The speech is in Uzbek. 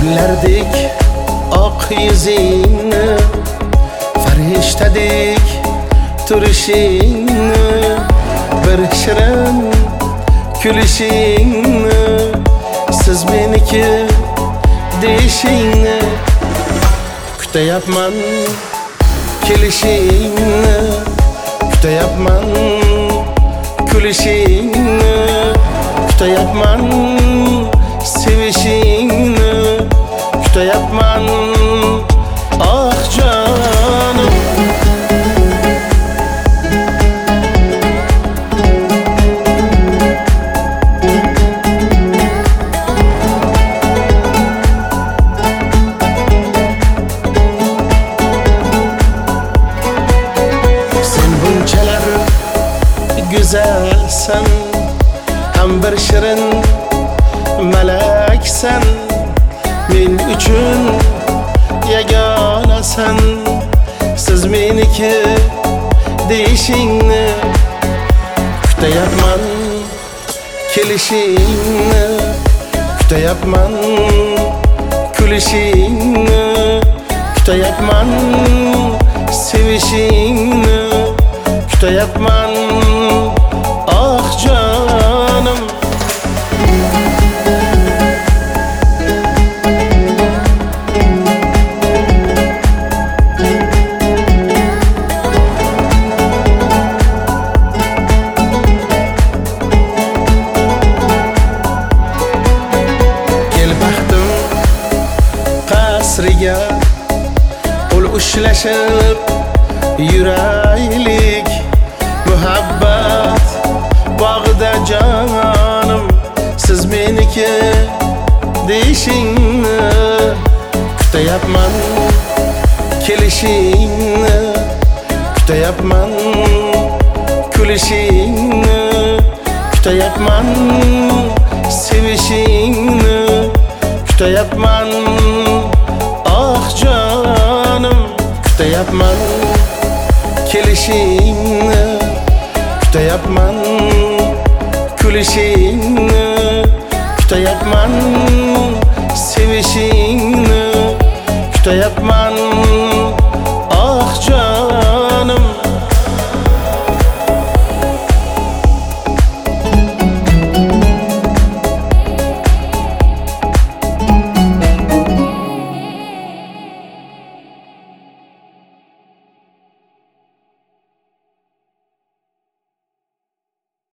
Gullardek oq yuzingni, farishtadek turishingni, bir shirin kulishingni, siz meniki deyishingni kutayapman, kelishingni kutayapman, kulishingni kutayapman, sevishingni kutayapman, ah canım. Sen bunchalar güzelsen, hem bir shirin meleksen, men uchun yagonasan, siz meniki deyishingni kutayapman, kelishingni kutayapman, kulishingni kutayapman, sevishingni kutayapman, ah canım. Qasriga qo'l ushlashib yuraylik, muhabbat bog'ida jonim, siz meniki deyishingni kutayapman, kelishingni kutayapman, kulishingni kutayapman, sevishingni kutayapman, ah canım. Kutayapman, kelishingni kutayapman, kulishingni kutayapman, sevishingni kutayapman.